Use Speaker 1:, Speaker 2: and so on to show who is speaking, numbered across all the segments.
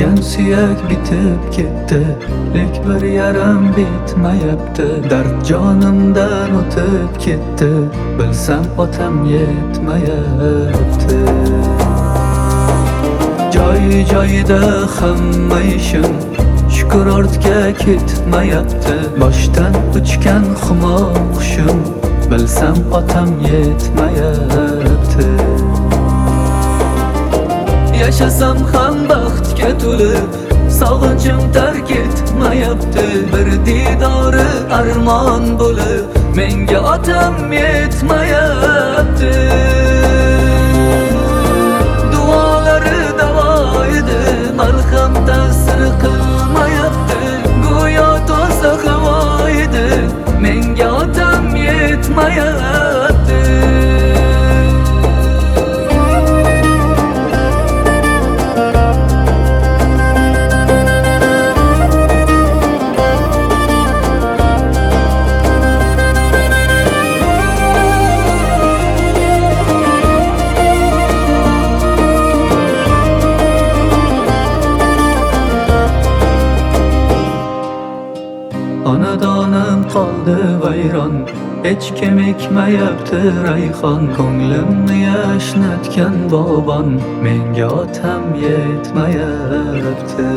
Speaker 1: sevgan suyak bitib ketdi, lek bir yaram bitmayapti. Dard jonimdan o'tib ketdi, bilsam otam yetmayapti. Joyi-joyida hamma ishim, shukur ortga ketmayapti. Boshdan uchgan humo qushim, bilsam otam yetmayapti. Yashasam ham baxtga to'lib, sog'inchim tark etmayapti. Bir didori armon bo'lib, menga otam yetmayapti. Duolari davo edi, malham ta'sir qilmayapti. Go'yo toza havo edi, menga otam yetmayapti. Onadonim qoldi vayron, hech kim ekmayapti rayhon. Ko'nglimni yashnatgan bobon, menga otam yetmayapti.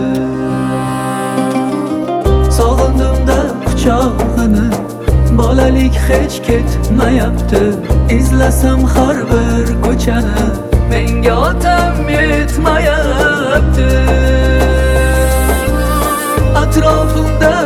Speaker 1: Sog'indimda quchog'ini, bolalik hech ketmayapti. Izlasam har bir ko'chani, menga otam yetmayapti. Atrofimda